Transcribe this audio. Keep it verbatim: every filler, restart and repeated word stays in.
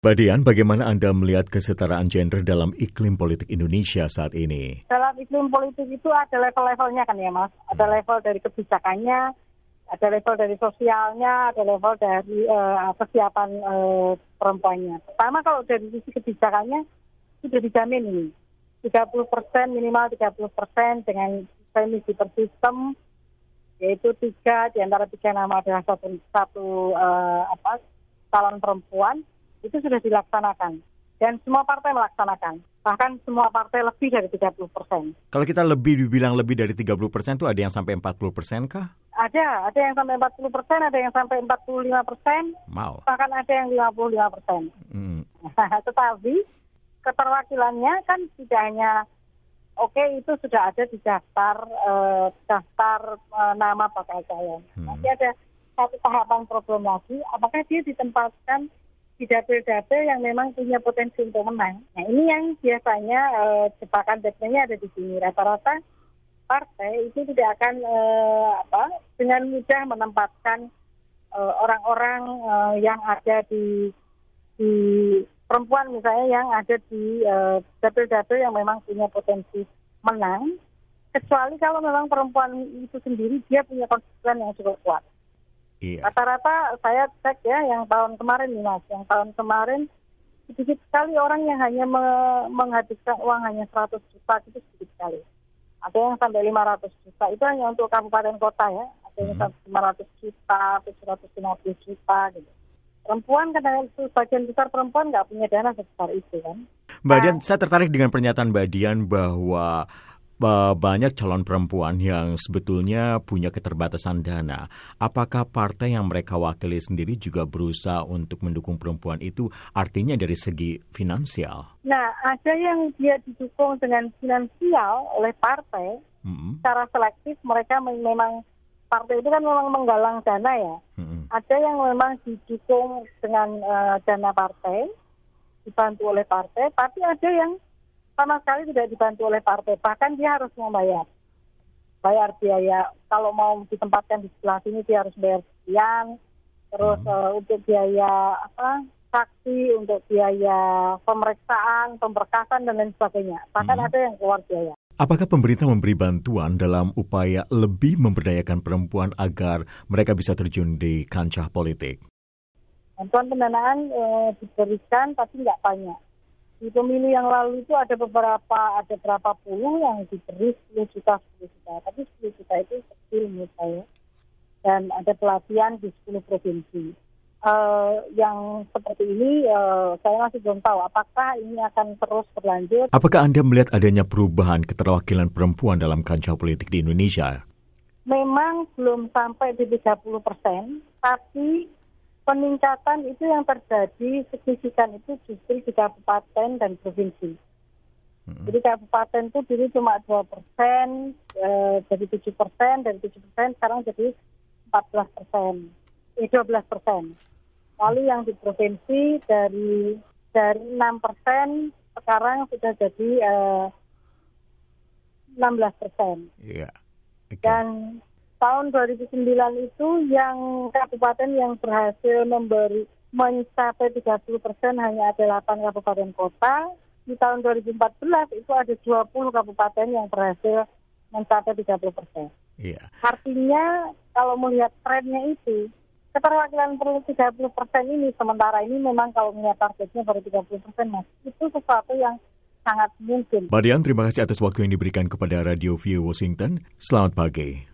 Mbak Dian, bagaimana Anda melihat kesetaraan gender dalam iklim politik Indonesia saat ini? Dalam iklim politik itu ada level-levelnya kan ya Mas. Ada level dari kebijakannya, ada level dari sosialnya, ada level dari uh, persiapan uh, perempuannya. Pertama kalau dari sisi kebijakannya, sudah dijamin ini. tiga puluh persen, minimal tiga puluh persen dengan remisi per sistem, yaitu tiga, di antara tiga nama adalah satu, satu uh, apa, calon perempuan. Itu sudah dilaksanakan. Dan semua partai melaksanakan. Bahkan semua partai lebih dari tiga puluh persen. Kalau kita lebih dibilang lebih dari tiga puluh persen itu ada yang sampai empat puluh persen kah? Ada, ada yang sampai empat puluh persen, ada yang sampai empat puluh lima persen. Mau. Bahkan ada yang lima puluh lima persen. Hmm. Tetapi keterwakilannya kan tidak hanya, oke okay, itu sudah ada di daftar, eh, daftar eh, nama bakal calon. Hmm. Nanti ada satu tahapan problem lagi, apakah dia ditempatkan di dapil-dapil yang memang punya potensi untuk menang. Nah ini yang biasanya uh, jebakan dapilnya ada di sini. Rata-rata partai itu tidak akan uh, apa dengan mudah menempatkan uh, orang-orang uh, yang ada di, di perempuan misalnya yang ada di uh, dapil-dapil yang memang punya potensi menang. Kecuali kalau memang perempuan itu sendiri dia punya konstituen yang cukup kuat. Iya. Rata-rata saya cek ya yang tahun kemarin nih Mas, yang tahun kemarin sedikit sekali orang yang hanya me- menghabiskan uang hanya seratus juta, itu sedikit sekali. Ada yang sampai lima ratus juta, itu hanya untuk kabupaten kota ya. Ada yang sampai lima ratus juta, tujuh ratus lima puluh juta gitu. Perempuan kadang itu sebagian besar perempuan nggak punya dana sebesar itu kan. Mbak Dian, nah, saya tertarik dengan pernyataan Mbak Dian bahwa banyak calon perempuan yang sebetulnya punya keterbatasan dana. Apakah partai yang mereka wakili sendiri juga berusaha untuk mendukung perempuan itu, artinya dari segi finansial? Nah, ada yang dia didukung dengan finansial oleh partai. Mm-hmm. Secara selektif mereka memang, partai itu kan memang menggalang dana ya. Mm-hmm. Ada yang memang didukung dengan uh, dana partai, dibantu oleh partai, tapi ada yang sama sekali tidak dibantu oleh partai, bahkan dia harus membayar bayar biaya, kalau mau ditempatkan di sebelah sini dia harus bayar sekian, terus hmm. uh, untuk biaya apa saksi, untuk biaya pemeriksaan, pemberkasan dan lain sebagainya, bahkan hmm. ada yang keluar biaya. Apakah pemerintah memberi bantuan dalam upaya lebih memberdayakan perempuan agar mereka bisa terjun di kancah politik? Bantuan pendanaan uh, diberikan tapi nggak banyak. Di pemilu yang lalu itu ada beberapa, ada berapa puluh yang diberi sepuluh juta, sepuluh juta. Tapi sepuluh juta itu kecil menurut saya. Dan ada pelatihan di sepuluh provinsi. Uh, yang seperti ini uh, saya masih belum tahu apakah ini akan terus berlanjut. Apakah Anda melihat adanya perubahan keterwakilan perempuan dalam kancah politik di Indonesia? Memang belum sampai di tiga puluh persen, tapi peningkatan itu yang terjadi signifikan itu justru di kabupaten dan provinsi. Hmm. Jadi kabupaten itu dulu cuma dua persen, e, jadi tujuh persen, dari tujuh persen sekarang jadi empat belas persen, eh, dua belas persen. Lalu yang di provinsi dari dari enam persen sekarang sudah jadi e, enam belas persen. Yeah. Okay. Dan tahun dua ribu sembilan itu yang kabupaten yang berhasil memberi mencapai tiga puluh persen hanya ada delapan kabupaten kota. Di tahun dua ribu empat belas itu ada dua puluh kabupaten yang berhasil mencapai tiga puluh persen. Yeah. Artinya kalau melihat trennya itu, keterwakilan perlu tiga puluh persen ini, sementara ini memang kalau melihat targetnya baru tiga puluh persen, Mas, itu sesuatu yang sangat mungkin. Mbak Dian, terima kasih atas waktu yang diberikan kepada Radio V O Washington. Selamat pagi.